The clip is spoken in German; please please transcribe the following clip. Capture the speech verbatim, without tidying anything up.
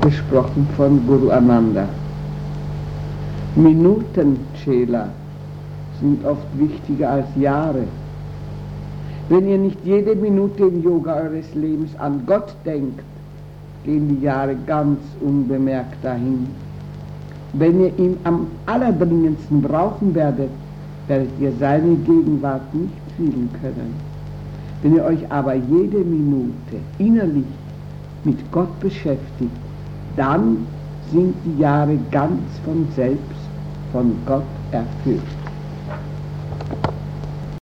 gesprochen von Guru Ananda. Minuten, Chela, sind oft wichtiger als Jahre. Wenn ihr nicht jede Minute im Yoga eures Lebens an Gott denkt, gehen die Jahre ganz unbemerkt dahin. Wenn ihr ihn am allerdringendsten brauchen werdet, werdet ihr seine Gegenwart nicht fühlen können. Wenn ihr euch aber jede Minute innerlich mit Gott beschäftigt, dann sind die Jahre ganz von selbst von Gott erfüllt.